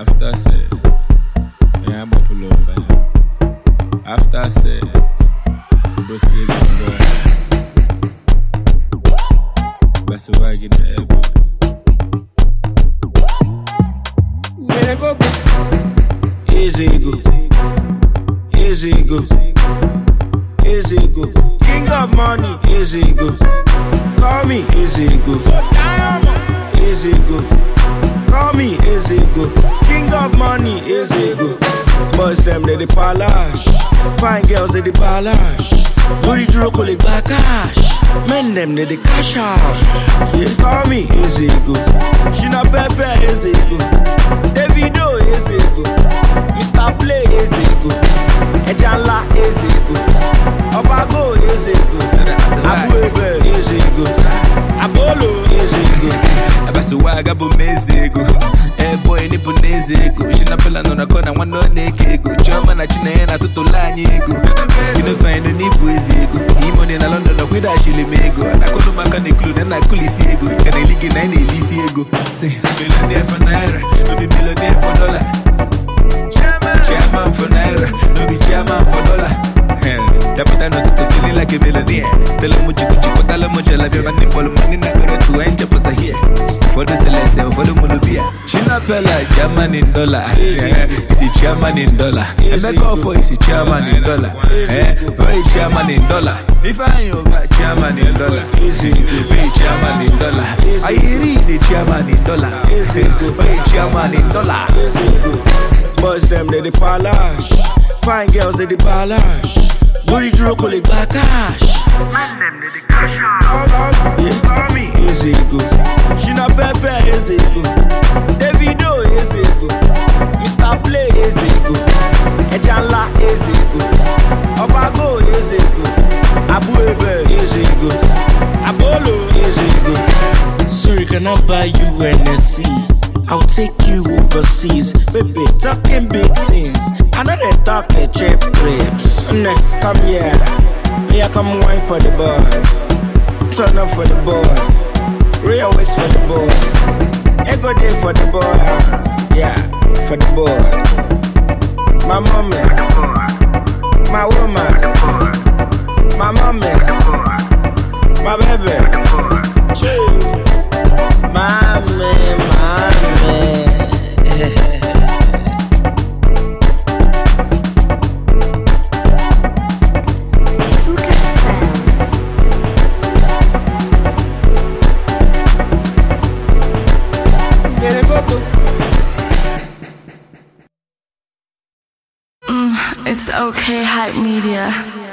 After sex, yeah, I'm pull over. After sex, we go see the boy. That's why I get the airboy. Easy go, easy go, easy go. King of money, easy go. Call me easy go, easy go. Call me easy go. King of money, easy go. Boys them they the palash, fine girls they the palash. Booty drunk like back cash. Men them they the cash out. Yeah, call me easy go. She not Pepe easy go. Davido easy go. Mr. Play easy go. Ejanla easy go. Obago easy go. Abu Ebe easy go. Abolo easy go. Abasuwaga bumezi go. Boy ni bunezi go. She not pela no na kona wano neke go. Choma na chine na tutolanyi go. You know find ni buezi go. Imoni na London no kwida shili mego. Na kono makani klu na kulisi go. Kane ligi na ine ilisi go. Say millionaire for naira, no be millionaire for dollar. Chairman for naira, no be chairman for dollar. Tapita no to silly like a millionaire. Tell him what you put all much la be money for money na go to enter for here. For the celeste for the monobia. She not feel like chairman in dollar. Is he chairman in dollar? And make up for is he chairman in dollar. Very chairman in dollar. If I you got chairman in dollar, easy be chairman in dollar. I is a chairman in dollar. Very chairman in dollar. Boys them they the palash, fine girls they the palash. Booty drunk like back cash. Man them they the cash out. Yeah, call me easy go. She not Pepe easy go. Davido easy go. Mr. Play easy go. Ejanla easy go. Obago easy go. Abu Ebe easy go. Abolo easy go. Sorry, can I buy you NSC? I'll take you overseas. Baby, talking big things. I know they talking cheap clips. Come here. Here come wine for the boy. Turn up for the boy. Real waist for the boy. Ego day for the boy. Yeah, for the boy. My mommy. My woman. My mommy. My baby. Mommy. It's okay, Hype Media.